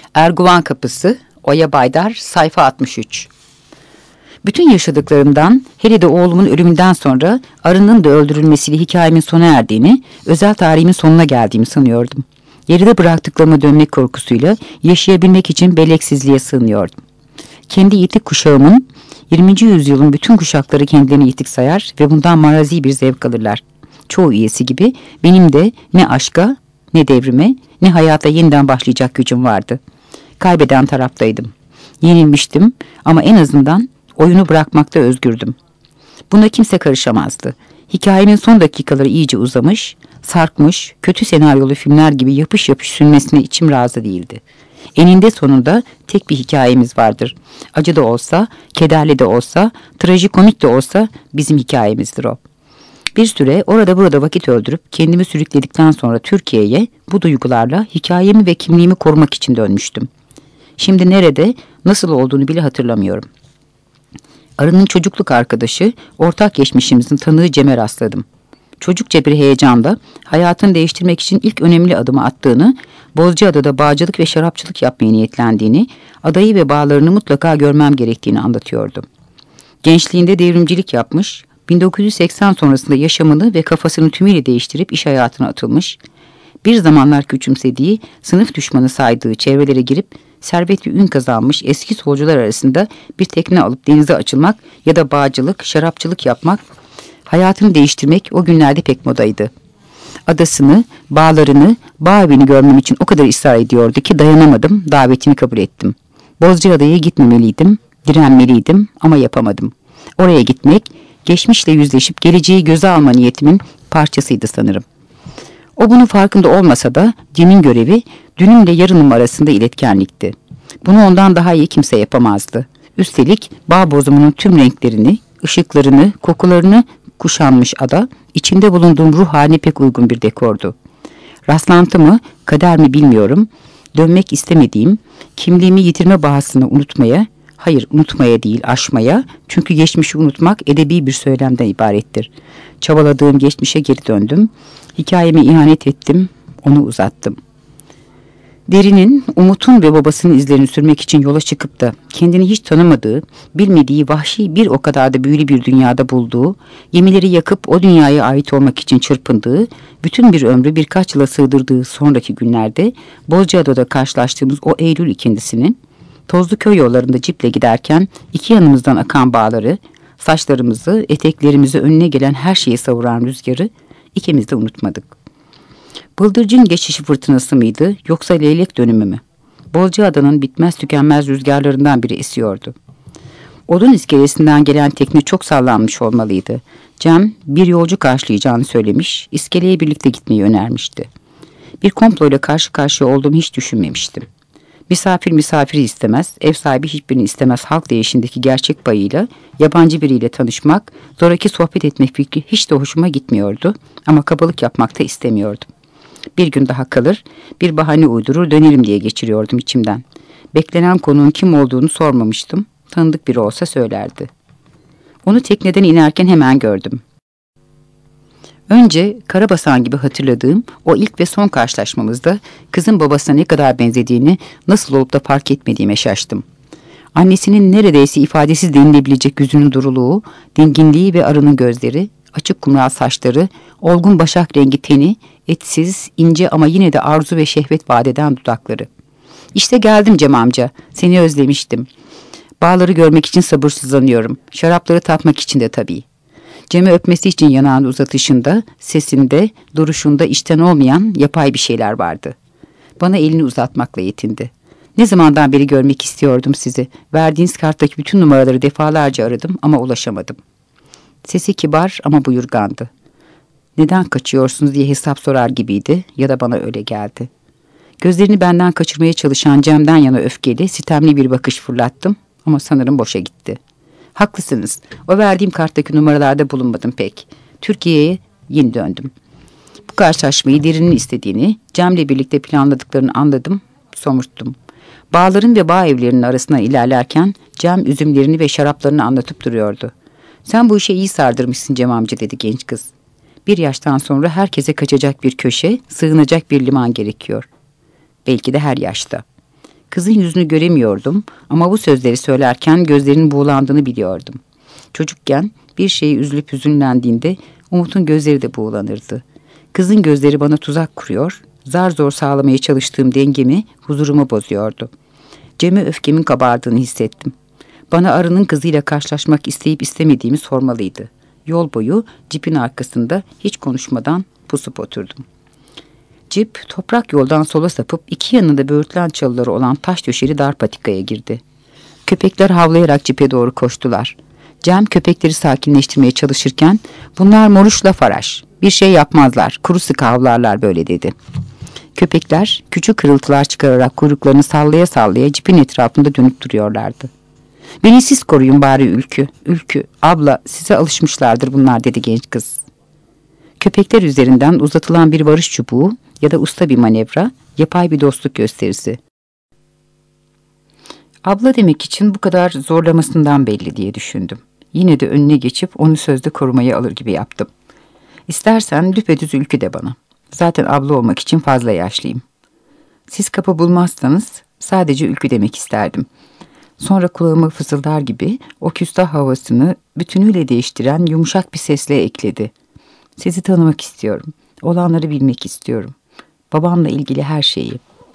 Erguvan Kapısı, Oya Baydar, sayfa 63. Bütün yaşadıklarımdan, hele de oğlumun ölümünden sonra arının da öldürülmesiyle hikayemin sona erdiğini, özel tarihimin sonuna geldiğimi sanıyordum. Geride bıraktıklarıma dönmek korkusuyla yaşayabilmek için beleksizliğe sığınıyordum. Kendi yitik kuşağımın, 20. yüzyılın bütün kuşakları kendilerini yitik sayar ve bundan marazi bir zevk alırlar. Çoğu üyesi gibi benim de ne aşka, ne devrime, ne hayata yeniden başlayacak gücüm vardı. Kaybeden taraftaydım. Yenilmiştim ama en azından oyunu bırakmakta özgürdüm. Buna kimse karışamazdı. Hikayemin son dakikaları iyice uzamış, sarkmış, kötü senaryolu filmler gibi yapış yapış sünmesine içim razı değildi. Eninde sonunda tek bir hikayemiz vardır. Acı da olsa, kederli de olsa, trajikomik de olsa bizim hikayemizdir o. Bir süre orada burada vakit öldürüp kendimi sürükledikten sonra Türkiye'ye bu duygularla hikayemi ve kimliğimi korumak için dönmüştüm. Şimdi nerede, nasıl olduğunu bile hatırlamıyorum. Arının çocukluk arkadaşı, ortak geçmişimizin tanığı Cem'e rastladım. Çocukça bir heyecanla hayatını değiştirmek için ilk önemli adımı attığını, Bozcaada'da bağcılık ve şarapçılık yapmaya niyetlendiğini, adayı ve bağlarını mutlaka görmem gerektiğini anlatıyordu. Gençliğinde devrimcilik yapmış, 1980 sonrasında yaşamını ve kafasını tümüyle değiştirip iş hayatına atılmış, bir zamanlar küçümsediği, sınıf düşmanı saydığı çevrelere girip servet ve ün kazanmış eski solcular arasında bir tekne alıp denize açılmak ya da bağcılık, şarapçılık yapmak, hayatını değiştirmek o günlerde pek modaydı. Adasını, bağlarını, bağ evini görmem için o kadar ısrar ediyordu ki dayanamadım, davetini kabul ettim. Bozcaada'ya gitmemeliydim, direnmeliydim ama yapamadım. Oraya gitmek, geçmişle yüzleşip geleceği göze alma niyetimin parçasıydı sanırım. O bunun farkında olmasa da Cem'in görevi dünümle yarınım arasında iletkenlikti. Bunu ondan daha iyi kimse yapamazdı. Üstelik bağ bozumunun tüm renklerini, ışıklarını, kokularını kuşanmış ada, içinde bulunduğum ruh haline pek uygun bir dekordu. Rastlantı mı, kader mi bilmiyorum, dönmek istemediğim, kimliğimi yitirme bahasını unutmaya, hayır unutmaya değil aşmaya, çünkü geçmişi unutmak edebi bir söylemden ibarettir. Çabaladığım geçmişe geri döndüm, hikayeme ihanet ettim, onu uzattım. Derinin, Umut'un ve babasının izlerini sürmek için yola çıkıp da kendini hiç tanımadığı, bilmediği vahşi bir o kadar da büyülü bir dünyada bulduğu, gemileri yakıp o dünyaya ait olmak için çırpındığı, bütün bir ömrü birkaç yıla sığdırdığı sonraki günlerde Bozcaada'da karşılaştığımız o Eylül ikindisinin, tozlu köy yollarında ciple giderken iki yanımızdan akan bağları, saçlarımızı, eteklerimizi önüne gelen her şeyi savuran rüzgarı ikimiz de unutmadık. Bıldırcın geçişi fırtınası mıydı yoksa leylek dönümü mü? Bozcaada'nın bitmez tükenmez rüzgarlarından biri esiyordu. Odun iskelesinden gelen tekne çok sallanmış olmalıydı. Cem bir yolcu karşılayacağını söylemiş, iskeleye birlikte gitmeyi önermişti. Bir komployla karşı karşıya olduğumu hiç düşünmemiştim. Misafir misafiri istemez, ev sahibi hiçbirini istemez halk değişindeki gerçek payıyla yabancı biriyle tanışmak, zoraki sohbet etmek fikri hiç de hoşuma gitmiyordu ama kabalık yapmak da istemiyordum. Bir gün daha kalır, bir bahane uydurur dönerim diye geçiriyordum içimden. Beklenen konuğun kim olduğunu sormamıştım, tanıdık biri olsa söylerdi. Onu tekneden inerken hemen gördüm. Önce karabasan gibi hatırladığım o ilk ve son karşılaşmamızda kızın babasına ne kadar benzediğini nasıl olup da fark etmediğime şaştım. Annesinin neredeyse ifadesiz denilebilecek yüzünün duruluğu, dinginliği ve arının gözleri, açık kumral saçları, olgun başak rengi teni, etsiz, ince ama yine de arzu ve şehvet vadeden dudakları. İşte geldim Cem amca, seni özlemiştim. Bağları görmek için sabırsızlanıyorum, şarapları tatmak için de tabii. Cem'i öpmesi için yanağını uzatışında, sesinde, duruşunda içten olmayan yapay bir şeyler vardı. Bana elini uzatmakla yetindi. Ne zamandan beri görmek istiyordum sizi. Verdiğiniz karttaki bütün numaraları defalarca aradım ama ulaşamadım. Sesi kibar ama buyurgandı. Neden kaçıyorsunuz diye hesap sorar gibiydi ya da bana öyle geldi. Gözlerini benden kaçırmaya çalışan Cem'den yana öfkeli, sitemli bir bakış fırlattım ama sanırım boşa gitti. Haklısınız. O verdiğim karttaki numaralarda bulunmadım pek. Türkiye'ye yeni döndüm. Bu karşılaşmayı Derin'in istediğini, Cem'le birlikte planladıklarını anladım, somurttum. Bağların ve bağ evlerinin arasına ilerlerken Cem üzümlerini ve şaraplarını anlatıp duruyordu. Sen bu işe iyi sardırmışsın Cem amca dedi genç kız. Bir yaştan sonra herkese kaçacak bir köşe, sığınacak bir liman gerekiyor. Belki de her yaşta. Kızın yüzünü göremiyordum ama bu sözleri söylerken gözlerinin buğulandığını biliyordum. Çocukken bir şeye üzülüp hüzünlendiğinde Umut'un gözleri de buğulanırdı. Kızın gözleri bana tuzak kuruyor, zar zor sağlamaya çalıştığım dengemi, huzurumu bozuyordu. Cem'e öfkemin kabardığını hissettim. Bana arının kızıyla karşılaşmak isteyip istemediğimi sormalıydı. Yol boyu cipin arkasında hiç konuşmadan pusup oturdum. Cip toprak yoldan sola sapıp iki yanında böğürtlen çalıları olan taş döşeli dar patikaya girdi. Köpekler havlayarak cipe doğru koştular. Cem köpekleri sakinleştirmeye çalışırken bunlar moruşla faraş. Bir şey yapmazlar, kuru sıkı havlarlar böyle dedi. Köpekler küçük kırıltılar çıkararak kuyruklarını sallaya sallaya cipin etrafında dönüp duruyorlardı. Beni siz koruyun bari Ülkü. Ülkü, abla size alışmışlardır bunlar dedi genç kız. Köpekler üzerinden uzatılan bir varış çubuğu ya da usta bir manevra, yapay bir dostluk gösterisi. Abla demek için bu kadar zorlamasından belli diye düşündüm. Yine de önüne geçip onu sözde korumaya alır gibi yaptım. İstersen düpedüz Ülkü de bana. Zaten abla olmak için fazla yaşlıyım. Siz kapı bulmazsanız sadece Ülkü demek isterdim. Sonra kulağıma fısıldar gibi o küstah havasını bütünüyle değiştiren yumuşak bir sesle ekledi. Sizi tanımak istiyorum. Olanları bilmek istiyorum. Babamla ilgili her şeyi.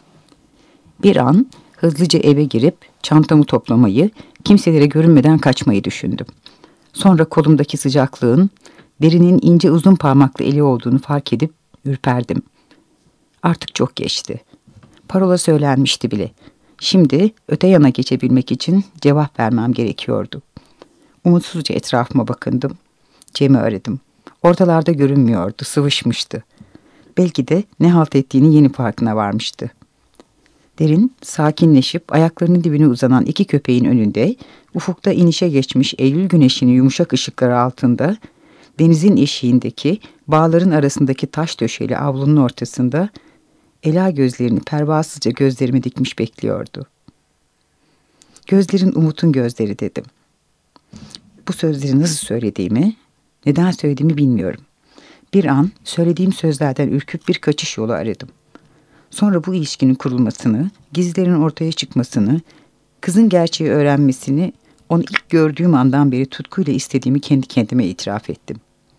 Bir an hızlıca eve girip çantamı toplamayı, kimselere görünmeden kaçmayı düşündüm. Sonra kolumdaki sıcaklığın derinin ince uzun parmaklı eli olduğunu fark edip ürperdim. Artık çok geçti. Parola söylenmişti bile. Şimdi öte yana geçebilmek için cevap vermem gerekiyordu. Umutsuzca etrafıma bakındım. Cem'i aradım. Ortalarda görünmüyordu, sıvışmıştı. Belki de ne halt ettiğini yeni farkına varmıştı. Derin, sakinleşip ayaklarının dibine uzanan iki köpeğin önünde, ufukta inişe geçmiş Eylül güneşinin yumuşak ışıkları altında, denizin eşiğindeki, bağların arasındaki taş döşeli avlunun ortasında, ela gözlerini pervasızca gözlerime dikmiş bekliyordu. Gözlerin Umut'un gözleri dedim. Bu sözleri nasıl söylediğimi, neden söylediğimi bilmiyorum. Bir an söylediğim sözlerden ürküp bir kaçış yolu aradım. Sonra bu ilişkinin kurulmasını, gizlerin ortaya çıkmasını, kızın gerçeği öğrenmesini onu ilk gördüğüm andan beri tutkuyla istediğimi kendi kendime itiraf ettim.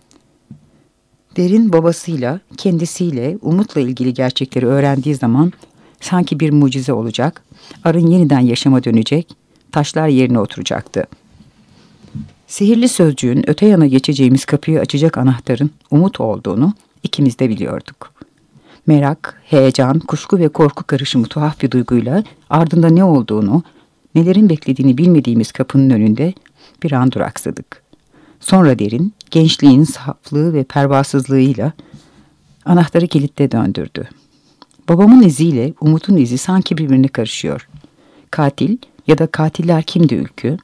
Derin babasıyla, kendisiyle, Umut'la ilgili gerçekleri öğrendiği zaman sanki bir mucize olacak, arın yeniden yaşama dönecek, taşlar yerine oturacaktı. Sihirli sözcüğün öte yana geçeceğimiz kapıyı açacak anahtarın Umut olduğunu ikimiz de biliyorduk. Merak, heyecan, kuşku ve korku karışımı tuhaf bir duyguyla ardında ne olduğunu, nelerin beklediğini bilmediğimiz kapının önünde bir an duraksadık. Sonra Derin, gençliğin saflığı ve pervasızlığıyla anahtarı kilitte döndürdü. Babamın iziyle Umut'un izi sanki birbirine karışıyor. Katil ya da katiller kimdi Ülkü?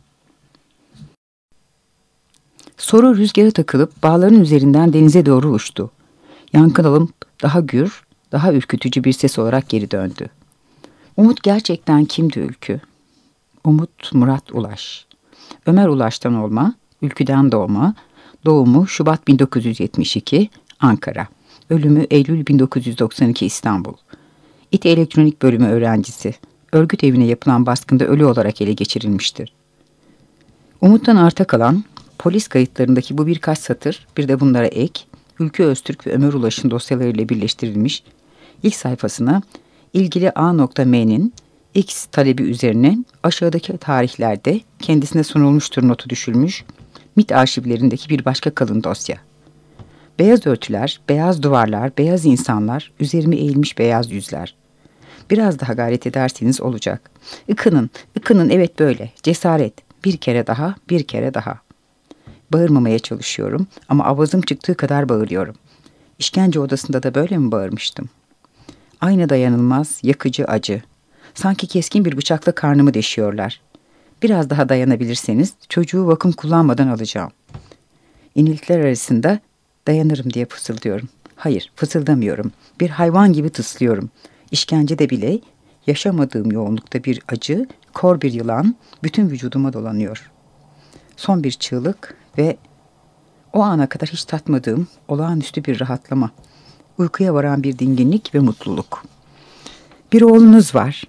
Soru rüzgara takılıp bağların üzerinden denize doğru uçtu. Yankılanıp daha gür, daha ürkütücü bir ses olarak geri döndü. Umut gerçekten kimdi Ülkü? Umut Murat Ulaş. Ömer Ulaş'tan olma, Ülkü'den doğma, doğumu Şubat 1972, Ankara. Ölümü Eylül 1992 İstanbul. İT Elektronik Bölümü öğrencisi. Örgüt evine yapılan baskında ölü olarak ele geçirilmiştir. Umut'tan arta kalan polis kayıtlarındaki bu birkaç satır, bir de bunlara ek, Ülkü Öztürk ve Ömer Ulaş'ın dosyalarıyla birleştirilmiş, ilk sayfasına ilgili A.M'nin X talebi üzerine aşağıdaki tarihlerde kendisine sunulmuştur notu düşülmüş, MİT arşivlerindeki bir başka kalın dosya. Beyaz örtüler, beyaz duvarlar, beyaz insanlar, üzerime eğilmiş beyaz yüzler. Biraz daha gayret ederseniz olacak. Ikının evet böyle, cesaret, bir kere daha, bir kere daha. Bağırmamaya çalışıyorum ama avazım çıktığı kadar bağırıyorum. İşkence odasında da böyle mi bağırmıştım? Aynı dayanılmaz, yakıcı acı. Sanki keskin bir bıçakla karnımı deşiyorlar. Biraz daha dayanabilirseniz çocuğu vakum kullanmadan alacağım. İniltiler arasında dayanırım diye fısıldıyorum. Hayır, fısıldamıyorum. Bir hayvan gibi tıslıyorum. İşkencede bile yaşamadığım yoğunlukta bir acı, kor bir yılan bütün vücuduma dolanıyor. Son bir çığlık ve o ana kadar hiç tatmadığım olağanüstü bir rahatlama. Uykuya varan bir dinginlik ve mutluluk. Bir oğlunuz var.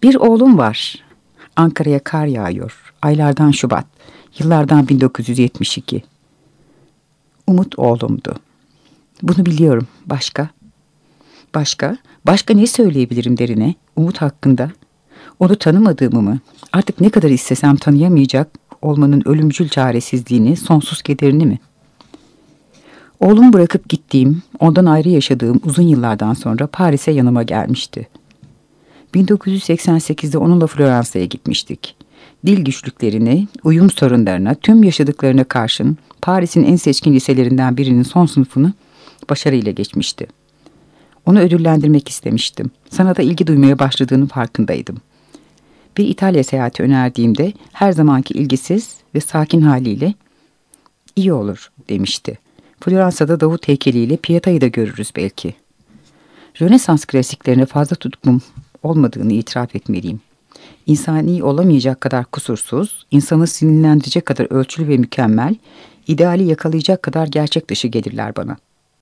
Bir oğlum var. Ankara'ya kar yağıyor. Aylardan Şubat. Yıllardan 1972. Umut oğlumdu. Bunu biliyorum. Başka? Başka? Başka ne söyleyebilirim derine? Umut hakkında. Onu tanımadığımı mı? Artık ne kadar istesem tanıyamayacak olmanın ölümcül çaresizliğini, sonsuz kederini mi? Oğlumu bırakıp gittiğim, ondan ayrı yaşadığım uzun yıllardan sonra Paris'e yanıma gelmişti. 1988'de onunla Floransa'ya gitmiştik. Dil güçlüklerine, uyum sorunlarına, tüm yaşadıklarına karşın Paris'in en seçkin liselerinden birinin son sınıfını başarıyla geçmişti. Onu ödüllendirmek istemiştim. Sanata ilgi duymaya başladığının farkındaydım. Bir İtalya seyahati önerdiğimde her zamanki ilgisiz ve sakin haliyle iyi olur demişti. Floransa'da Davut heykeliyle Pieta'yı da görürüz belki. Rönesans klasiklerine fazla tutkum olmadığını itiraf etmeliyim. İnsani olamayacak kadar kusursuz, insanı sinirlendirecek kadar ölçülü ve mükemmel, ideali yakalayacak kadar gerçek dışı gelirler bana.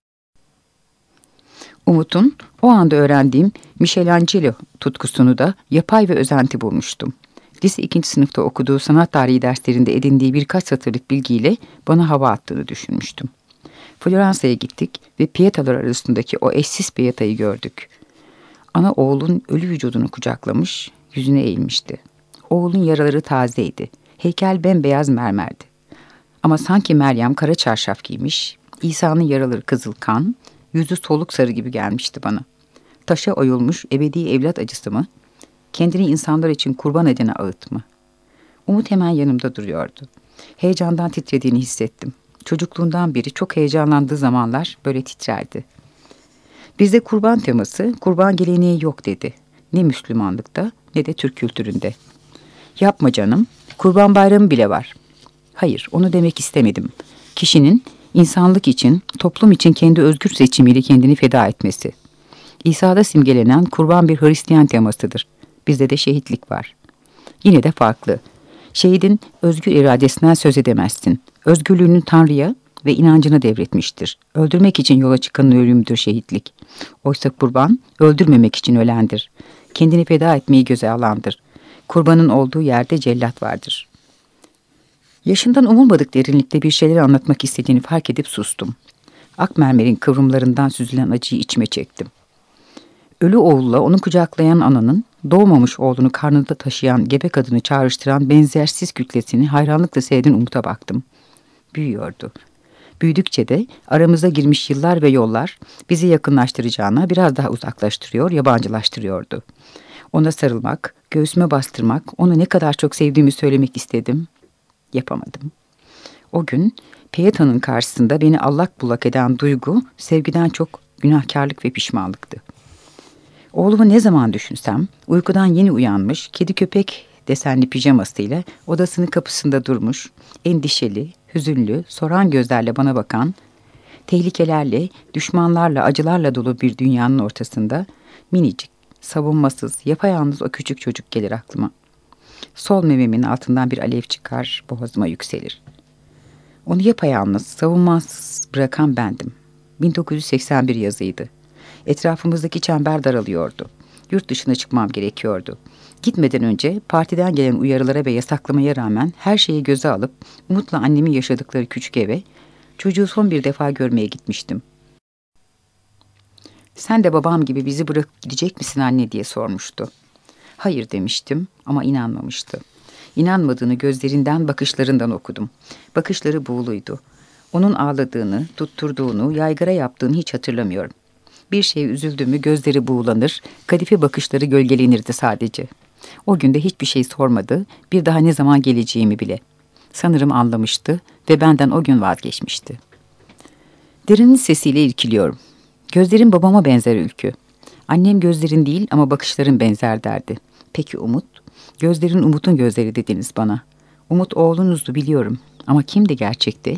Umut'un o anda öğrendiğim Michelangelo tutkusunu da yapay ve özenti bulmuştum. Lise 2. sınıfta okuduğu sanat tarihi derslerinde edindiği birkaç satırlık bilgiyle bana hava attığını düşünmüştüm. Floransa'ya gittik ve Pieta'lar arasındaki o eşsiz Pieta'yı gördük. Ana oğlun ölü vücudunu kucaklamış, yüzüne eğilmişti. Oğlun yaraları tazeydi. Heykel bembeyaz mermerdi. Ama sanki Meryem kara çarşaf giymiş, İsa'nın yaraları kızıl kan, yüzü soluk sarı gibi gelmişti bana. Taşa oyulmuş ebedi evlat acısı mı? Kendini insanlar için kurban edene ağıt mı? Umut hemen yanımda duruyordu. Heyecandan titrediğini hissettim. Çocukluğundan beri çok heyecanlandığı zamanlar böyle titrerdi. Bizde kurban teması, kurban geleneği yok dedi. Ne Müslümanlıkta ne de Türk kültüründe. Yapma canım, kurban bayramı bile var. Hayır, onu demek istemedim. Kişinin insanlık için, toplum için kendi özgür seçimiyle kendini feda etmesi. İsa'da simgelenen kurban bir Hristiyan temasıdır. Bizde de şehitlik var. Yine de farklı. Şehidin özgür iradesinden söz edemezsin. Özgürlüğünü Tanrı'ya ve inancına devretmiştir. Öldürmek için yola çıkanın ölümüdür şehitlik. Oysa kurban öldürmemek için ölendir. Kendini feda etmeyi göze alandır. Kurbanın olduğu yerde cellat vardır. Yaşından umulmadık derinlikte bir şeyler anlatmak istediğini fark edip sustum. Akmermer'in kıvrımlarından süzülen acıyı içime çektim. Ölü oğulla onu kucaklayan ananın, doğmamış oğlunu karnında taşıyan gebe kadını çağrıştıran benzersiz kütlesini hayranlıkla seyreden Umut'a baktım. Büyüyordu. Büyüdükçe de aramıza girmiş yıllar ve yollar bizi yakınlaştıracağına biraz daha uzaklaştırıyor, yabancılaştırıyordu. Ona sarılmak, göğsüme bastırmak, onu ne kadar çok sevdiğimi söylemek istedim. Yapamadım. O gün Pieta'nın karşısında beni allak bullak eden duygu, sevgiden çok günahkarlık ve pişmanlıktı. Oğlumu ne zaman düşünsem, uykudan yeni uyanmış, kedi köpek desenli pijamasıyla odasının kapısında durmuş, endişeli, hüzünlü, soran gözlerle bana bakan, tehlikelerle, düşmanlarla, acılarla dolu bir dünyanın ortasında minicik, savunmasız, yapayalnız o küçük çocuk gelir aklıma. Sol mememin altından bir alev çıkar, boğazıma yükselir. Onu yapayalnız, savunmasız bırakan bendim. 1981 yazıydı. Etrafımızdaki çember daralıyordu. Yurt dışına çıkmam gerekiyordu. Gitmeden önce partiden gelen uyarılara ve yasaklamaya rağmen her şeyi göze alıp Umut'la annemin yaşadıkları küçük eve, çocuğu son bir defa görmeye gitmiştim. "Sen de babam gibi bizi bırakıp gidecek misin anne?" diye sormuştu. Hayır demiştim ama inanmamıştı. İnanmadığını gözlerinden, bakışlarından okudum. Bakışları buğuluydu. Onun ağladığını, tutturduğunu, yaygara yaptığını hiç hatırlamıyorum. Bir şeye üzüldüğümü gözleri buğulanır, kadife bakışları gölgelenirdi sadece. O günde hiçbir şey sormadı, bir daha ne zaman geleceğimi bile. Sanırım anlamıştı ve benden o gün vazgeçmişti. Derinin sesiyle irkiliyorum. Gözlerin babama benzer Ülkü. Annem gözlerin değil ama bakışların benzer derdi. Peki Umut? Gözlerin Umut'un gözleri dediniz bana. Umut oğlunuzdu biliyorum ama kimdi gerçekte?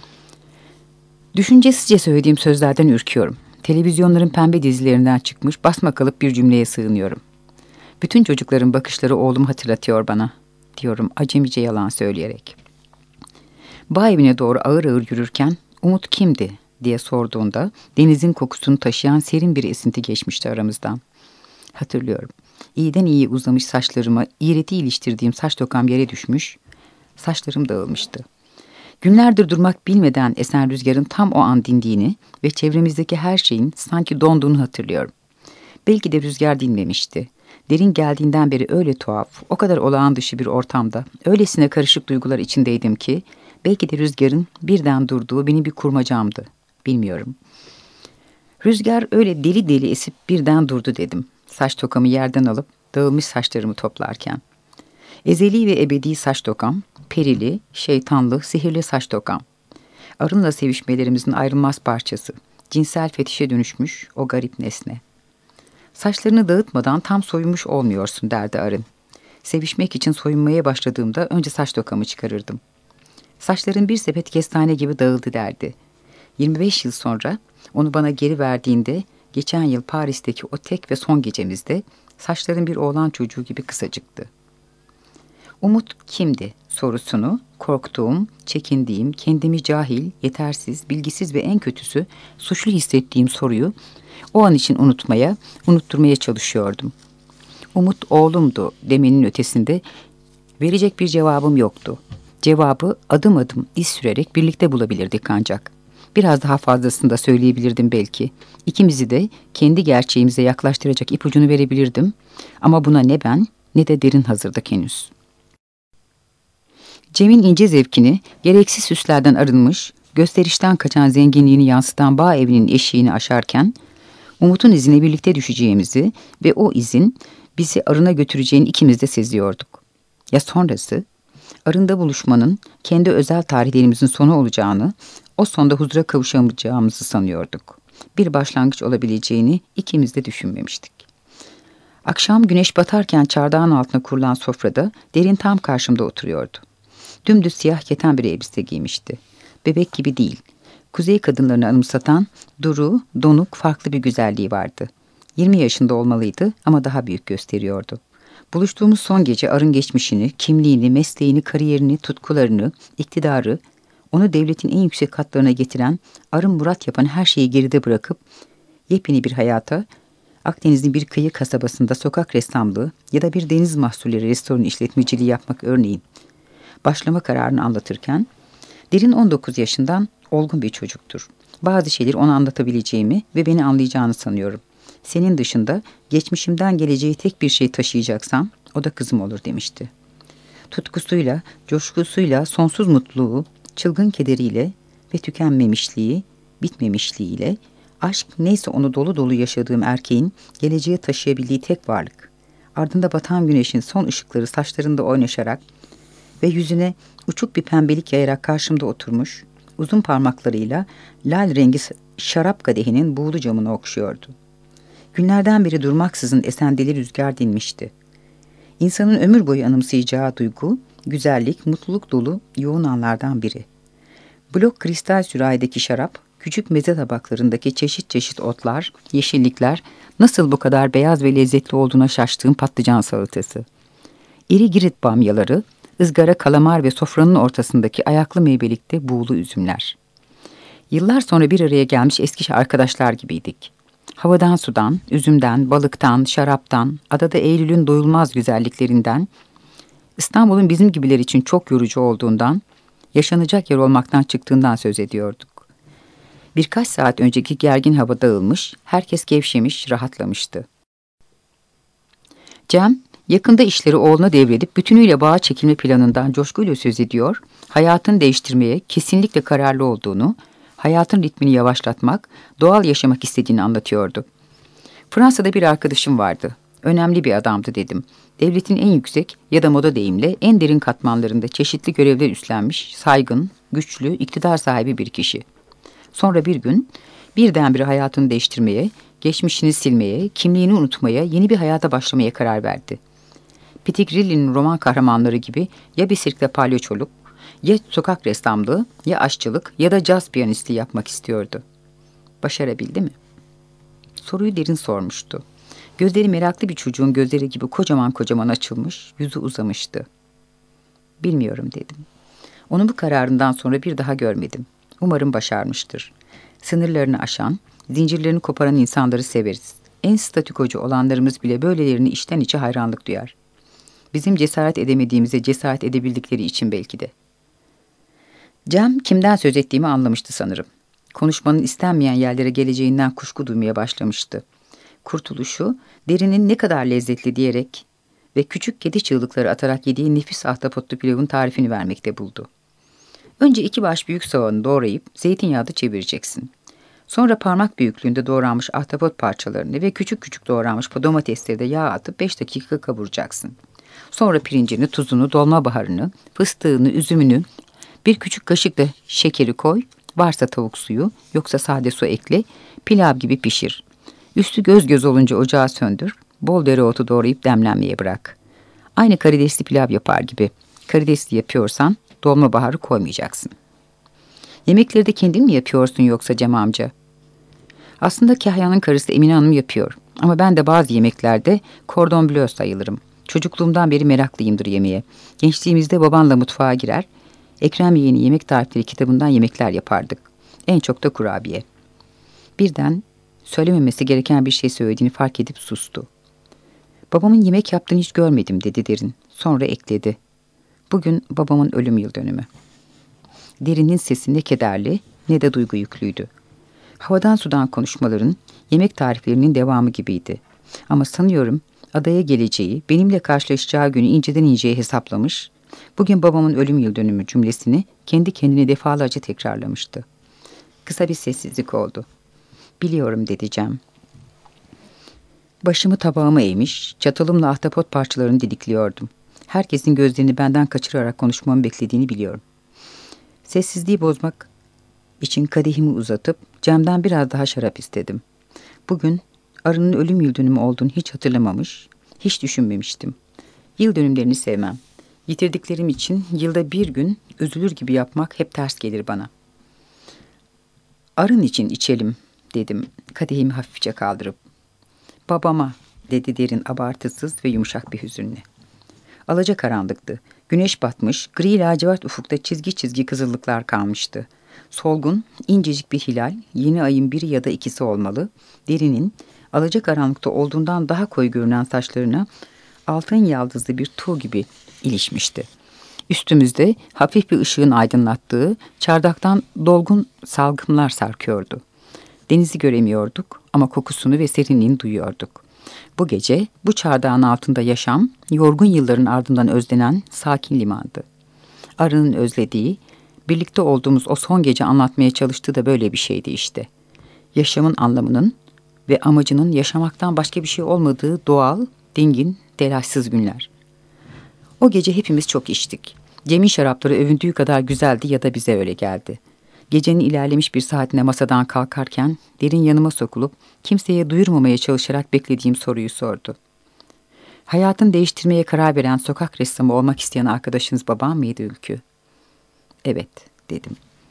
Düşüncesizce söylediğim sözlerden ürküyorum. Televizyonların pembe dizilerinden çıkmış basmakalıp bir cümleye sığınıyorum. Bütün çocukların bakışları oğlumu hatırlatıyor bana, diyorum acemice yalan söyleyerek. Bağ evine doğru ağır ağır yürürken Umut kimdi diye sorduğunda denizin kokusunu taşıyan serin bir esinti geçmişti aramızdan. Hatırlıyorum. İyiden iyiye uzamış saçlarıma iğreti iliştirdiğim saç tokam yere düşmüş, saçlarım dağılmıştı. Günlerdir durmak bilmeden esen rüzgarın tam o an dindiğini ve çevremizdeki her şeyin sanki donduğunu hatırlıyorum. Belki de rüzgar dinmemişti. Derin geldiğinden beri öyle tuhaf, o kadar olağan dışı bir ortamda, öylesine karışık duygular içindeydim ki, belki de rüzgarın birden durduğu benim bir kurmacamdı. Bilmiyorum. Rüzgar öyle deli deli esip birden durdu dedim. Saç tokamı yerden alıp dağılmış saçlarımı toplarken. Ezeli ve ebedi saç tokam, perili, şeytanlı, sihirli saç tokam. Arınla sevişmelerimizin ayrılmaz parçası, cinsel fetişe dönüşmüş o garip nesne. Saçlarını dağıtmadan tam soyunmuş olmuyorsun derdi Arın. Sevişmek için soyunmaya başladığımda önce saç tokamı çıkarırdım. Saçların bir sepet kestane gibi dağıldı derdi. 25 yıl sonra onu bana geri verdiğinde geçen yıl Paris'teki o tek ve son gecemizde saçların bir oğlan çocuğu gibi kısacıktı. Umut kimdi sorusunu, korktuğum, çekindiğim, kendimi cahil, yetersiz, bilgisiz ve en kötüsü suçlu hissettiğim soruyu o an için unutturmaya çalışıyordum. Umut oğlumdu demenin ötesinde verecek bir cevabım yoktu. Cevabı adım adım iz sürerek birlikte bulabilirdik ancak. Biraz daha fazlasını da söyleyebilirdim belki. İkimizi de kendi gerçeğimize yaklaştıracak ipucunu verebilirdim. Ama buna ne ben ne de derin hazırdık henüz. Cem'in ince zevkini gereksiz süslerden arınmış, gösterişten kaçan zenginliğini yansıtan bağ evinin eşiğini aşarken, Umut'un izine birlikte düşeceğimizi ve o izin bizi Arın'a götüreceğini ikimiz de seziyorduk. Ya sonrası? Arın'da buluşmanın kendi özel tarihlerimizin sonu olacağını, o sonda huzura kavuşamayacağımızı sanıyorduk. Bir başlangıç olabileceğini ikimiz de düşünmemiştik. Akşam güneş batarken çardağın altına kurulan sofrada Derin tam karşımda oturuyordu. Dümdüz siyah keten bir elbise giymişti. Bebek gibi değil. Kuzey kadınlarını anımsatan duru, donuk, farklı bir güzelliği vardı. 20 yaşında olmalıydı ama daha büyük gösteriyordu. Buluştuğumuz son gece Arın geçmişini, kimliğini, mesleğini, kariyerini, tutkularını, iktidarı, onu devletin en yüksek katlarına getiren, Arın Murat yapan her şeyi geride bırakıp, yepyeni bir hayata, Akdeniz'in bir kıyı kasabasında sokak ressamlığı ya da bir deniz mahsulleri restoran işletmeciliği yapmak örneğin, başlama kararını anlatırken, Derin 19 yaşından olgun bir çocuktur. Bazı şeyleri ona anlatabileceğimi ve beni anlayacağını sanıyorum. Senin dışında geçmişimden geleceği tek bir şey taşıyacaksam o da kızım olur demişti. Tutkusuyla, coşkusuyla, sonsuz mutluluğu, çılgın kederiyle ve tükenmemişliği, bitmemişliğiyle, aşk neyse onu dolu dolu yaşadığım erkeğin geleceğe taşıyabildiği tek varlık. Ardında batan güneşin son ışıkları saçlarında oynaşarak ve yüzüne uçuk bir pembelik yayarak karşımda oturmuş, uzun parmaklarıyla lal rengi şarap kadehinin buğulu camını okşuyordu. Günlerden beri durmaksızın esen deli rüzgar dinmişti. İnsanın ömür boyu anımsayacağı duygu, güzellik, mutluluk dolu yoğun anlardan biri. Blok kristal sürahideki şarap, küçük meze tabaklarındaki çeşit çeşit otlar, yeşillikler, nasıl bu kadar beyaz ve lezzetli olduğuna şaştığım patlıcan salatası. İri girit bamyaları, ızgara kalamar ve sofranın ortasındaki ayaklı meyvelikte buğulu üzümler. Yıllar sonra bir araya gelmiş eski arkadaşlar gibiydik. Havadan sudan, üzümden, balıktan, şaraptan, adada Eylül'ün doyulmaz güzelliklerinden, İstanbul'un bizim gibiler için çok yorucu olduğundan, yaşanacak yer olmaktan çıktığından söz ediyorduk. Birkaç saat önceki gergin hava dağılmış, herkes gevşemiş, rahatlamıştı. Cem, yakında işleri oğluna devredip bütünüyle bağa çekilme planından coşkuyla söz ediyor, hayatını değiştirmeye kesinlikle kararlı olduğunu, hayatın ritmini yavaşlatmak, doğal yaşamak istediğini anlatıyordu. Fransa'da bir arkadaşım vardı. Önemli bir adamdı dedim. Devletin en yüksek ya da moda deyimle en derin katmanlarında çeşitli görevler üstlenmiş, saygın, güçlü, iktidar sahibi bir kişi. Sonra bir gün birdenbire hayatını değiştirmeye, geçmişini silmeye, kimliğini unutmaya, yeni bir hayata başlamaya karar verdi. Pitigrilli'nin roman kahramanları gibi ya bir sirkte palyaçoluk, ya sokak ressamlığı, ya aşçılık ya da caz piyanistliği yapmak istiyordu. Başarabildi mi? Soruyu Derin sormuştu. Gözleri meraklı bir çocuğun gözleri gibi kocaman kocaman açılmış, yüzü uzamıştı. Bilmiyorum dedim. Onu bu kararından sonra bir daha görmedim. Umarım başarmıştır. Sınırlarını aşan, zincirlerini koparan insanları severiz. En statükocu olanlarımız bile böylelerini içten içe hayranlık duyar. Bizim cesaret edemediğimize cesaret edebildikleri için belki de. Cem kimden söz ettiğimi anlamıştı sanırım. Konuşmanın istenmeyen yerlere geleceğinden kuşku duymaya başlamıştı. Kurtuluşu, derinin ne kadar lezzetli diyerek ve küçük kedi çığlıkları atarak yediği nefis ahtapotlu pilavın tarifini vermekte buldu. Önce 2 baş büyük soğanı doğrayıp zeytinyağda çevireceksin. Sonra parmak büyüklüğünde doğranmış ahtapot parçalarını ve küçük küçük doğranmış domatesleri de yağa atıp 5 dakika kavuracaksın. Sonra pirincini, tuzunu, dolma baharını, fıstığını, üzümünü, bir küçük kaşık da şekeri koy, varsa tavuk suyu, yoksa sade su ekle, pilav gibi pişir. Üstü göz göz olunca ocağı söndür, bol dereotu doğrayıp demlenmeye bırak. Aynı karidesli pilav yapar gibi. Karidesli yapıyorsan dolma baharı koymayacaksın. Yemekleri de kendin mi yapıyorsun yoksa Cem amca? Aslında Kahya'nın karısı Emine Hanım yapıyor. Ama ben de bazı yemeklerde kordon bleu sayılırım. Çocukluğumdan beri meraklıyımdır yemeğe. Gençliğimizde babanla mutfağa girer, Ekrem Yeğeni Yemek Tarifleri kitabından yemekler yapardık. En çok da kurabiye. Birden söylememesi gereken bir şey söylediğini fark edip sustu. Babamın yemek yaptığını hiç görmedim dedi Derin. Sonra ekledi. Bugün babamın ölüm yıl dönümü. Derin'in sesi ne kederli ne de duygu yüklüydü. Havadan sudan konuşmaların, yemek tariflerinin devamı gibiydi. Ama sanıyorum adaya geleceği, benimle karşılaşacağı günü inceden inceye hesaplamış, bugün babamın ölüm yıl dönümü cümlesini kendi kendine defalarca tekrarlamıştı. Kısa bir sessizlik oldu. Biliyorum dedi Cem. Başımı tabağıma eğmiş, çatalımla ahtapot parçalarını didikliyordum. Herkesin gözlerini benden kaçırarak konuşmamı beklediğini biliyorum. Sessizliği bozmak için kadehimi uzatıp Cem'den biraz daha şarap istedim. Bugün Arı'nın ölüm yıl dönümü olduğunu hiç hatırlamamış, hiç düşünmemiştim. Yıl dönümlerini sevmem. Yitirdiklerim için yılda bir gün üzülür gibi yapmak hep ters gelir bana. Arın için içelim dedim kadehimi hafifçe kaldırıp. Babama dedi Derin abartısız ve yumuşak bir hüzünle. Alacakaranlıktı. Güneş batmış, gri lacivert ufukta çizgi çizgi kızıllıklar kalmıştı. Solgun, incecik bir hilal, yeni ayın 1 ya da 2'si olmalı. Derinin, alacakaranlıkta olduğundan daha koyu görünen saçlarına altın yaldızlı bir tuğ gibi ilişmişti. Üstümüzde hafif bir ışığın aydınlattığı, çardaktan dolgun salgımlar sarkıyordu. Denizi göremiyorduk ama kokusunu ve serinliğini duyuyorduk. Bu gece bu çardağın altında yaşam, yorgun yılların ardından özlenen sakin limandı. Arı'nın özlediği, birlikte olduğumuz o son gece anlatmaya çalıştığı da böyle bir şeydi işte. Yaşamın anlamının ve amacının yaşamaktan başka bir şey olmadığı doğal, dingin, telaşsız günler. O gece hepimiz çok içtik. Cem'in şarapları övündüğü kadar güzeldi ya da bize öyle geldi. Gecenin ilerlemiş bir saatine masadan kalkarken Derin yanıma sokulup kimseye duyurmamaya çalışarak beklediğim soruyu sordu. Hayatını değiştirmeye karar veren sokak ressamı olmak isteyen arkadaşınız babam mıydı Ülkü? Evet dedim.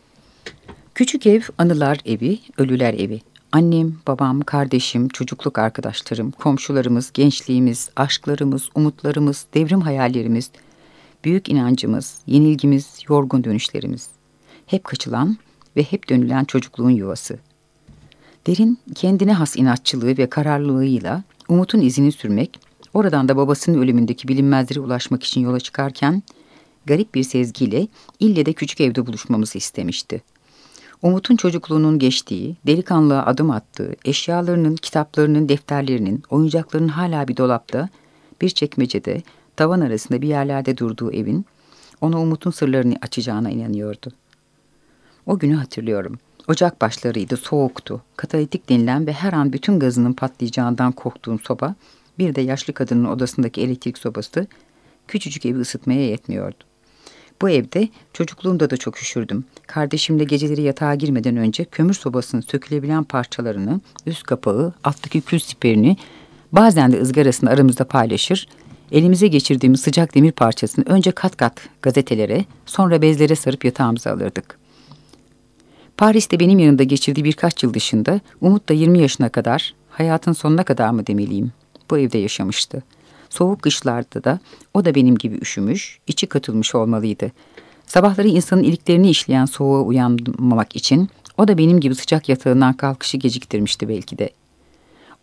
Küçük ev, anılar evi, ölüler evi. Annem, babam, kardeşim, çocukluk arkadaşlarım, komşularımız, gençliğimiz, aşklarımız, umutlarımız, devrim hayallerimiz, büyük inancımız, yenilgimiz, yorgun dönüşlerimiz. Hep kaçılan ve hep dönülen çocukluğun yuvası. Derin kendine has inatçılığı ve kararlılığıyla Umut'un izini sürmek, oradan da babasının ölümündeki bilinmezlere ulaşmak için yola çıkarken garip bir sezgiyle ille de küçük evde buluşmamızı istemişti. Umut'un çocukluğunun geçtiği, delikanlığa adım attığı, eşyalarının, kitaplarının, defterlerinin, oyuncaklarının hala bir dolapta, bir çekmecede, tavan arasında bir yerlerde durduğu evin ona Umut'un sırlarını açacağına inanıyordu. O günü hatırlıyorum. Ocak başlarıydı, soğuktu. Katalitik denilen ve her an bütün gazının patlayacağından korktuğum soba, bir de yaşlı kadının odasındaki elektrik sobası, küçücük evi ısıtmaya yetmiyordu. Bu evde çocukluğumda da çok üşürdüm. Kardeşimle geceleri yatağa girmeden önce kömür sobasının sökülebilen parçalarını, üst kapağı, alttaki kül siperini, bazen de ızgarasını aramızda paylaşır, elimize geçirdiğimiz sıcak demir parçasını önce kat kat gazetelere, sonra bezlere sarıp yatağımıza alırdık. Paris'te benim yanında geçirdiği birkaç yıl dışında Umut da 20 yaşına kadar, hayatın sonuna kadar mı demeliyim, bu evde yaşamıştı. Soğuk kışlarda da o da benim gibi üşümüş, içi katılmış olmalıydı. Sabahları insanın iliklerini işleyen soğuğa uyanmamak için o da benim gibi sıcak yatağından kalkışı geciktirmişti belki de.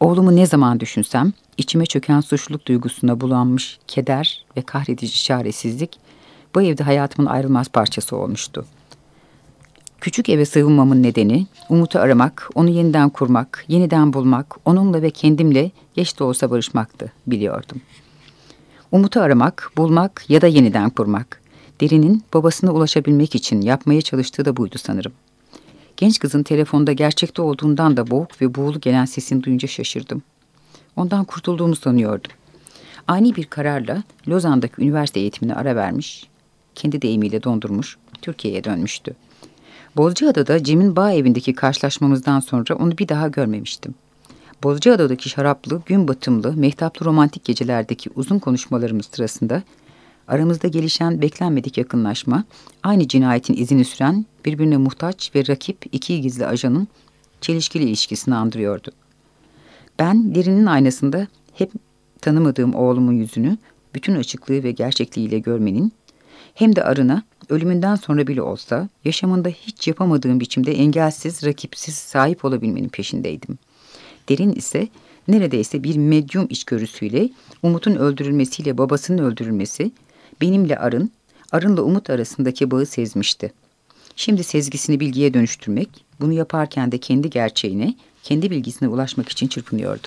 Oğlumu ne zaman düşünsem içime çöken suçluluk duygusuna bulanmış keder ve kahredici çaresizlik bu evde hayatımın ayrılmaz parçası olmuştu. Küçük eve sığınmamın nedeni Umut'u aramak, onu yeniden kurmak, yeniden bulmak, onunla ve kendimle geç de olsa barışmaktı, biliyordum. Umut'u aramak, bulmak ya da yeniden kurmak. Derin'in babasına ulaşabilmek için yapmaya çalıştığı da buydu sanırım. Genç kızın telefonda gerçekte olduğundan da boğuk ve buğulu gelen sesini duyunca şaşırdım. Ondan kurtulduğumu sanıyordum. Ani bir kararla Lozan'daki üniversite eğitimine ara vermiş, kendi deyimiyle dondurmuş, Türkiye'ye dönmüştü. Bozcaada'da Cem'in bağ evindeki karşılaşmamızdan sonra onu bir daha görmemiştim. Bozcaada'daki şaraplı, gün batımlı, mehtaplı romantik gecelerdeki uzun konuşmalarımız sırasında aramızda gelişen beklenmedik yakınlaşma, aynı cinayetin izini süren, birbirine muhtaç ve rakip iki gizli ajanın çelişkili ilişkisini andırıyordu. Ben derinin aynasında hep tanımadığım oğlumun yüzünü bütün açıklığı ve gerçekliğiyle görmenin, hem de Arın'a ölümünden sonra bile olsa yaşamında hiç yapamadığım biçimde engelsiz, rakipsiz sahip olabilmenin peşindeydim. Derin ise neredeyse bir medyum içgörüsüyle Umut'un öldürülmesiyle babasının öldürülmesi, benimle Arın'la Umut arasındaki bağı sezmişti. Şimdi sezgisini bilgiye dönüştürmek, bunu yaparken de kendi gerçeğine, kendi bilgisine ulaşmak için çırpınıyordu.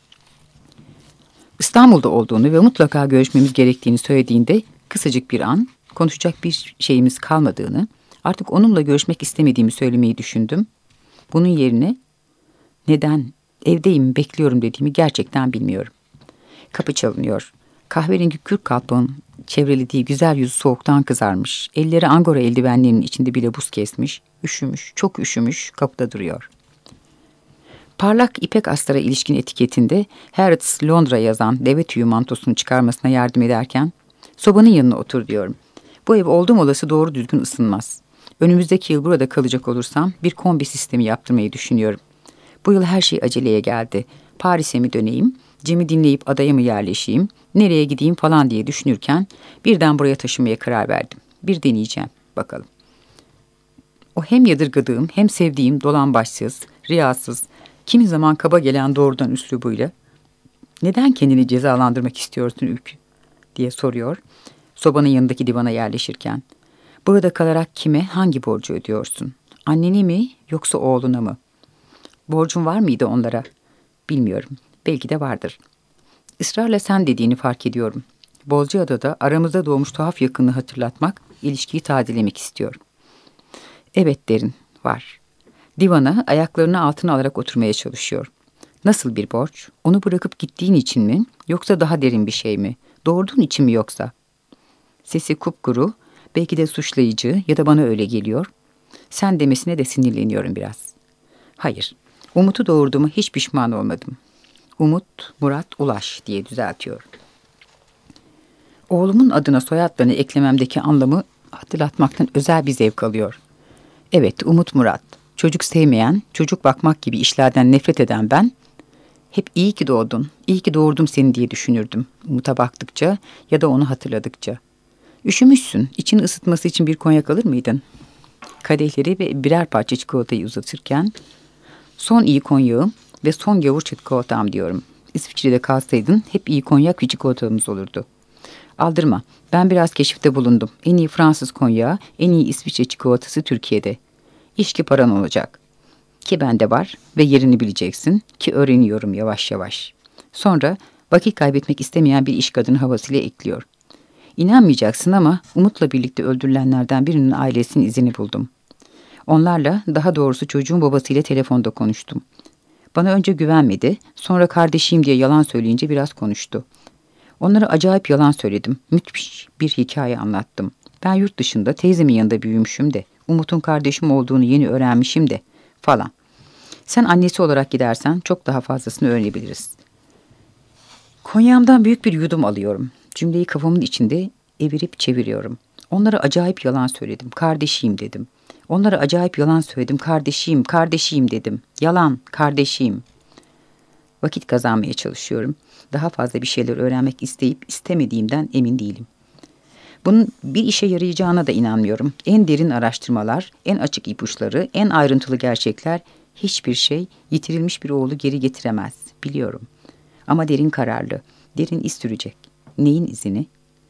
İstanbul'da olduğunu ve mutlaka görüşmemiz gerektiğini söylediğinde kısacık bir an, konuşacak bir şeyimiz kalmadığını, artık onunla görüşmek istemediğimi söylemeyi düşündüm. Bunun yerine neden, evdeyim, bekliyorum dediğimi gerçekten bilmiyorum. Kapı çalınıyor. Kahverengi kürk kalpağın çevrelediği güzel yüzü soğuktan kızarmış. Elleri angora eldivenlerinin içinde bile buz kesmiş. Üşümüş, çok üşümüş, kapıda duruyor. Parlak ipek astara ilişkin etiketinde Harrods Londra yazan deve tüyü mantosunu çıkarmasına yardım ederken sobanın yanına otur diyorum. Bu ev oldum olası doğru düzgün ısınmaz. Önümüzdeki yıl burada kalacak olursam bir kombi sistemi yaptırmayı düşünüyorum. Bu yıl her şey aceleye geldi. Paris'e mi döneyim, Cem'i dinleyip adaya mı yerleşeyim, nereye gideyim falan diye düşünürken birden buraya taşınmaya karar verdim. Bir deneyeceğim, bakalım. O hem yadırgadığım hem sevdiğim dolambaçsız, riyasız, kimi zaman kaba gelen doğrudan üslubuyla "Neden kendini cezalandırmak istiyorsun Ülkü?" diye soruyor, sobanın yanındaki divana yerleşirken. "Burada kalarak kime, hangi borcu ödüyorsun? Anneni mi yoksa oğluna mı? Borcun var mıydı onlara? Bilmiyorum. Belki de vardır." Israrla sen dediğini fark ediyorum. Bozcaada'da aramızda doğmuş tuhaf yakınlığı hatırlatmak, ilişkiyi tazelemek istiyor. Evet Derin, var. Divana ayaklarını altına alarak oturmaya çalışıyor. Nasıl bir borç? Onu bırakıp gittiğin için mi? Yoksa daha derin bir şey mi? Doğurduğun için mi yoksa? Sesi kupkuru, belki de suçlayıcı ya da bana öyle geliyor. Sen demesine de sinirleniyorum biraz. Hayır, Umut'u doğurduğuma hiç pişman olmadım. Umut, Murat, Ulaş diye düzeltiyor. Oğlumun adına soyadlarını eklememdeki anlamı hatırlatmaktan özel bir zevk alıyor. Evet, Umut Murat. Çocuk sevmeyen, çocuk bakmak gibi işlerden nefret eden ben, hep iyi ki doğdun, iyi ki doğurdum seni diye düşünürdüm. Umut'a baktıkça ya da onu hatırladıkça. Üşümüşsün, içini ısıtması için bir konyak alır mıydın? Kadehleri ve birer parça çikolatayı uzatırken, son iyi konyağım ve son gavur çikolatam diyorum. İsviçre'de kalsaydın hep iyi konyak ve çikolatamız olurdu. Aldırma, ben biraz keşifte bulundum. En iyi Fransız konyağı, en iyi İsviçre çikolatası Türkiye'de. İş ki paran olacak. Ki bende var ve yerini bileceksin ki öğreniyorum yavaş yavaş. Sonra vakit kaybetmek istemeyen bir iş kadını havasıyla ekliyor. İnanmayacaksın ama Umut'la birlikte öldürülenlerden birinin ailesinin izini buldum. Onlarla, daha doğrusu çocuğun babasıyla telefonda konuştum. Bana önce güvenmedi, sonra kardeşiyim diye yalan söyleyince biraz konuştu. Onlara acayip yalan söyledim, müthiş bir hikaye anlattım. Ben yurt dışında teyzemin yanında büyümüşüm de, Umut'un kardeşim olduğunu yeni öğrenmişim de falan. Sen annesi olarak gidersen çok daha fazlasını öğrenebiliriz. Konyağımdan büyük bir yudum alıyorum. Cümleyi kafamın içinde evirip çeviriyorum. Onlara acayip yalan söyledim, kardeşiyim dedim. Onlara acayip yalan söyledim, kardeşiyim, kardeşiyim dedim. Yalan, kardeşiyim. Vakit kazanmaya çalışıyorum. Daha fazla bir şeyler öğrenmek isteyip istemediğimden emin değilim. Bunun bir işe yarayacağına da inanmıyorum. En derin araştırmalar, en açık ipuçları, en ayrıntılı gerçekler, hiçbir şey yitirilmiş bir oğlu geri getiremez. Biliyorum. Ama Derin kararlı. Derin iz sürecek. Neyin izini?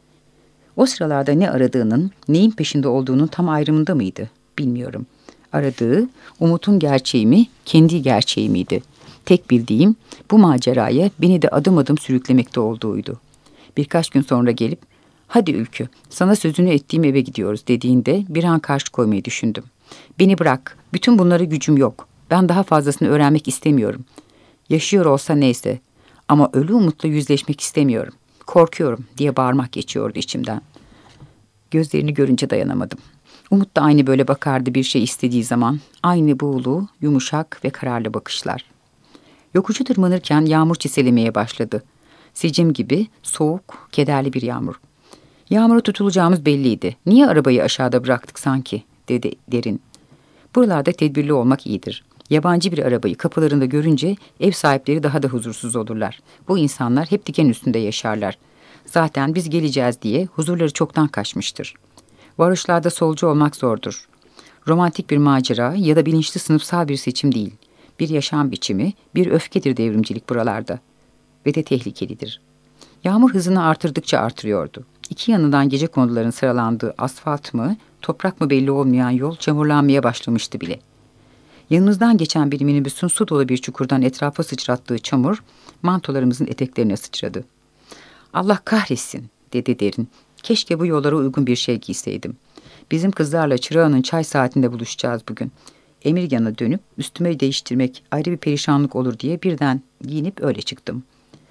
O sıralarda ne aradığının, neyin peşinde olduğunun tam ayrımında mıydı? Bilmiyorum. Aradığı, Umut'un gerçeği mi, kendi gerçeği miydi? Tek bildiğim, bu maceraya beni de adım adım sürüklemekte olduğuydu. Birkaç gün sonra gelip, hadi Ülkü, sana sözünü ettiğim eve gidiyoruz dediğinde bir an karşı koymayı düşündüm. Beni bırak, bütün bunlara gücüm yok. Ben daha fazlasını öğrenmek istemiyorum. Yaşıyor olsa neyse, ama ölü Umut'la yüzleşmek istemiyorum. Korkuyorum diye bağırmak geçiyordu içimden. Gözlerini görünce dayanamadım. Umut da aynı böyle bakardı bir şey istediği zaman. Aynı buğulu, yumuşak ve kararlı bakışlar. Yokuşu tırmanırken yağmur çiselemeye başladı. Sicim gibi soğuk, kederli bir yağmur. Yağmura tutulacağımız belliydi. Niye arabayı aşağıda bıraktık sanki, dedi Derin. Buralarda tedbirli olmak iyidir. Yabancı bir arabayı kapılarında görünce ev sahipleri daha da huzursuz olurlar. Bu insanlar hep diken üstünde yaşarlar. Zaten biz geleceğiz diye huzurları çoktan kaçmıştır. Varoşlarda solcu olmak zordur. Romantik bir macera ya da bilinçli sınıfsal bir seçim değil. Bir yaşam biçimi, bir öfkedir devrimcilik buralarda. Ve de tehlikelidir. Yağmur hızını artırdıkça artırıyordu. İki yanından gecekonduların sıralandığı asfalt mı, toprak mı belli olmayan yol çamurlanmaya başlamıştı bile. Yanımızdan geçen bir minibüsün su dolu bir çukurdan etrafa sıçrattığı çamur, mantolarımızın eteklerine sıçradı. Allah kahretsin, dedi Derin. Keşke bu yollara uygun bir şey giyseydim. Bizim kızlarla Çırağan'ın çay saatinde buluşacağız bugün. Emirgan'a dönüp üstüme değiştirmek ayrı bir perişanlık olur diye birden giyinip öyle çıktım.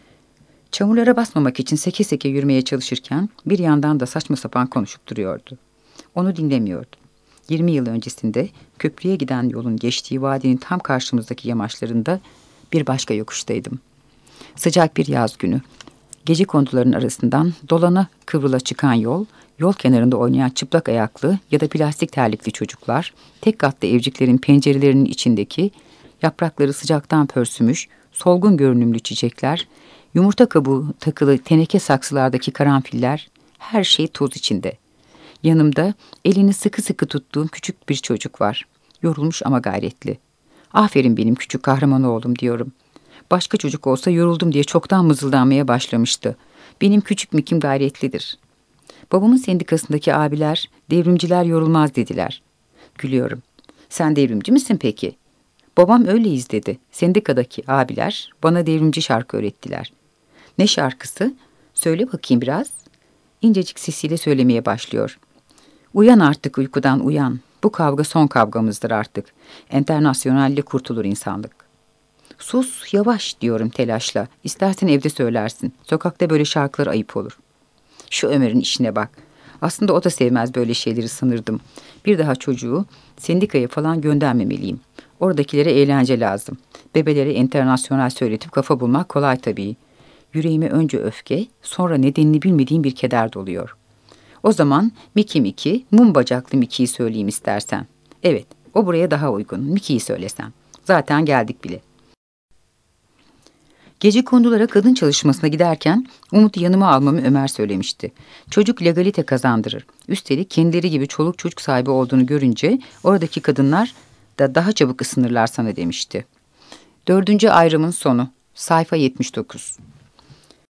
Çamurlara basmamak için seke seke yürümeye çalışırken bir yandan da saçma sapan konuşup duruyordu. Onu dinlemiyordum. 20 yıl öncesinde köprüye giden yolun geçtiği vadinin tam karşımızdaki yamaçlarında bir başka yokuştaydım. Sıcak bir yaz günü. Gecekonduların arasından dolana kıvrıla çıkan yol kenarında oynayan çıplak ayaklı ya da plastik terlikli çocuklar, tek katlı evciklerin pencerelerinin içindeki yaprakları sıcaktan pörsümüş, solgun görünümlü çiçekler, yumurta kabuğu takılı teneke saksılardaki karanfiller, her şey toz içinde. Yanımda elini sıkı sıkı tuttuğum küçük bir çocuk var. Yorulmuş ama gayretli. Aferin benim küçük kahraman oğlum diyorum. Başka çocuk olsa yoruldum diye çoktan mızıldanmaya başlamıştı. Benim küçük Mikim gayretlidir. Babamın sendikasındaki abiler, devrimciler yorulmaz dediler. Gülüyorum. Sen devrimci misin peki? Babam öyleyiz dedi. Sendikadaki abiler bana devrimci şarkı öğrettiler. Ne şarkısı? Söyle bakayım biraz. İncecik sesiyle söylemeye başlıyor. Uyan artık uykudan uyan. Bu kavga son kavgamızdır artık. Enternasyonelle kurtulur insanlık. Sus, yavaş diyorum telaşla. İstersen evde söylersin. Sokakta böyle şarkılar ayıp olur. Şu Ömer'in işine bak. Aslında o da sevmez böyle şeyleri sanırdım. Bir daha çocuğu sendikaya falan göndermemeliyim. Oradakilere eğlence lazım. Bebelere enternasyonel söyletip kafa bulmak kolay tabii. Yüreğime önce öfke, sonra nedenini bilmediğim bir keder doluyor. O zaman Miki Miki, mum bacaklı Miki'yi söyleyeyim istersen. Evet, o buraya daha uygun. Miki'yi söylesem. Zaten geldik bile. Gecekondulara kadın çalışmasına giderken Umut'u yanıma almamı Ömer söylemişti. Çocuk legalite kazandırır. Üstelik kendileri gibi çoluk çocuk sahibi olduğunu görünce oradaki kadınlar da daha çabuk ısınırlar sana demişti. 4. ayrımın sonu. Sayfa 79.